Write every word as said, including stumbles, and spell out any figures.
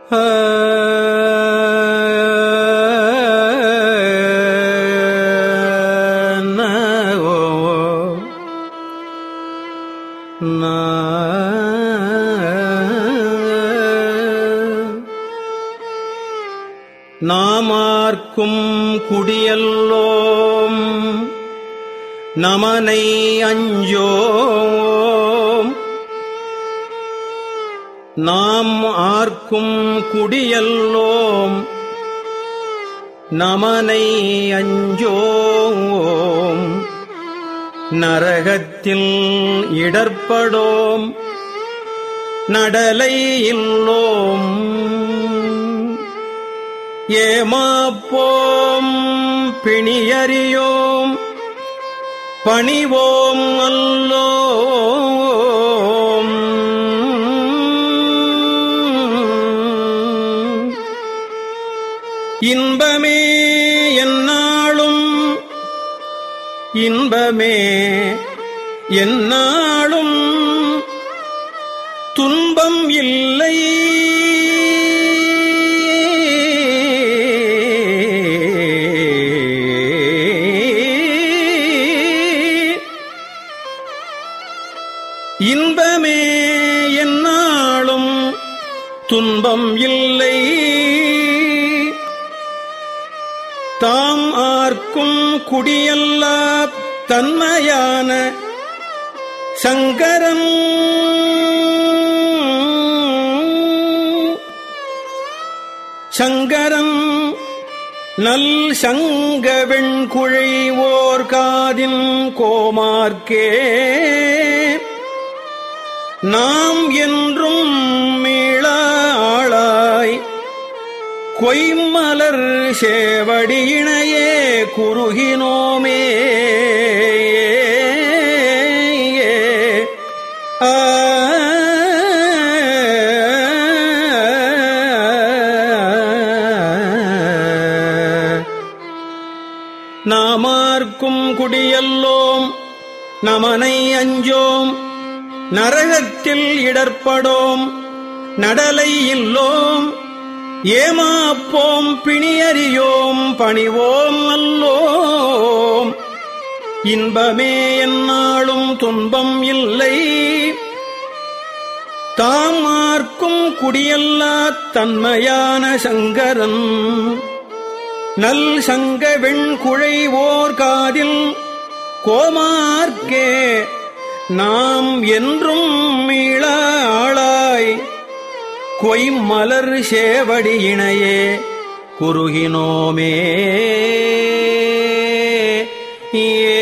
நாமார்க்கும் குடியல்லோம் நமனை அஞ்சோம். நாம் ஆர்க்கும் குடியல்லோம் நமனை அஞ்சோம். நரகத்தில் இடர்படோம் நடலை இல்லோம். ஏமாப்போம் பிணியறியோம் பணிவோம் அல்லோம். இன்பமே எந்நாளும் இன்பமே எந்நாளும் துன்பம் இல்லை. இன்பமே எந்நாளும் துன்பம் இல்லை. தாம் ஆர்க்கும் குடியல்லா தன்மையான சங்கரன் சங்கரன் நல் சங்க வெண்குழைவோர் காதின் கோமார்க்கே நாம் என்றும் மீளாளாய் கொய்மலர் சேவடியினையே குறுகினோமே. ஆ நாமார்க்கும் குடியல்லோம் நமனை அஞ்சோம். நரகத்தில் இடர்படோம் நடலை இல்லோம். ஏமாப்போம் பிணியறியோம் பணிவோம் அல்லோம். இன்பமே எந்நாளும் துன்பம் இல்லை. தாமார்க்கும் குடியல்லா தன்மையான சங்கரன் நல் சங்க வெண்குழைவோர் காதில் கோமார்க்கே நாம் என்றும் மீளாளாய் கொய்மலர் சேவடியினையே குறுகினோமே. ஏ